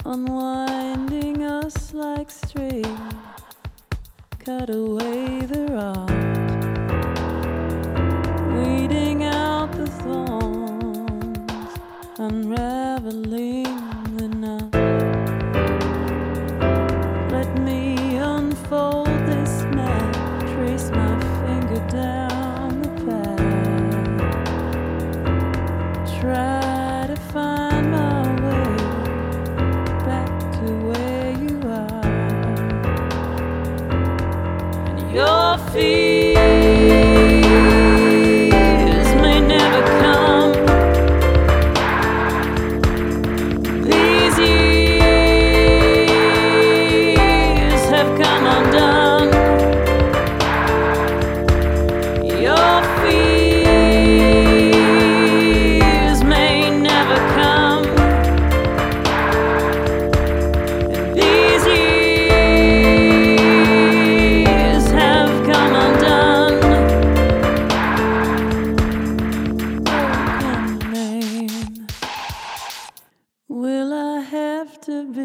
unwinding us like string, cut away the rod, weeding out the thorns, unraveling the knot. Let me unfold this map, trace my finger down the path, try to find my way back to where you are. And your fears may never come. These years have come undone. Your fears may never come. And these years have come undone. Broken man, will I have to be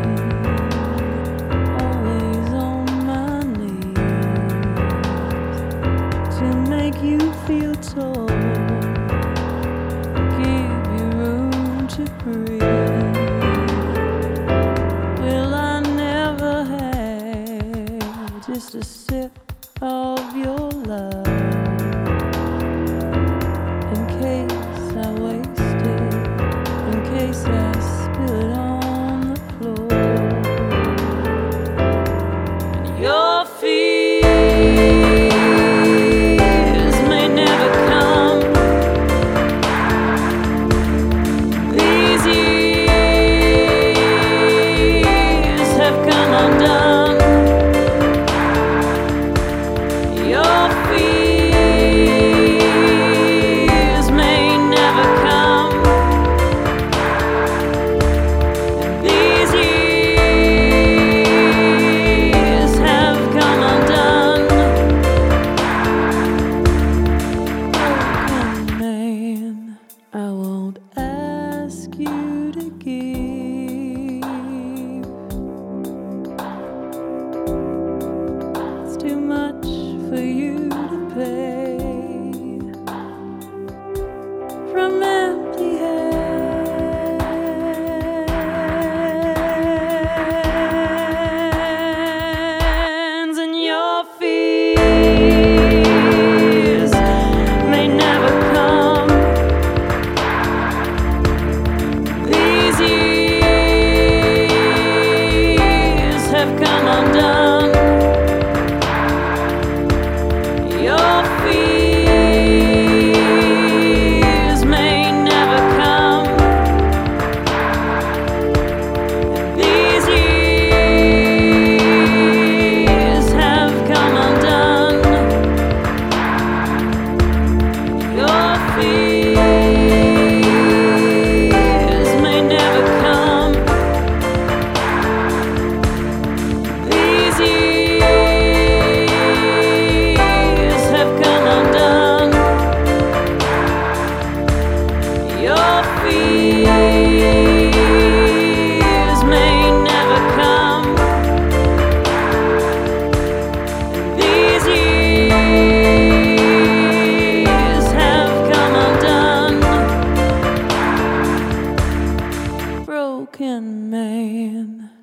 always on my knees to make you feel tall, give you room to breathe? Will I never have just a sip of your love in case I waste it, in case I spill it on the floor? And your fears may never come. These years have come undone. Your fears may never come. And these years have come undone. Broken man, I won't ask you to give. It's too much for you to pay. From empty hands, and your fears may never come. These years have come undone. Your fears may never come. These years have come undone. Your fears may never come. These years have come undone. Your fears may never come. These years have come undone. Broken man.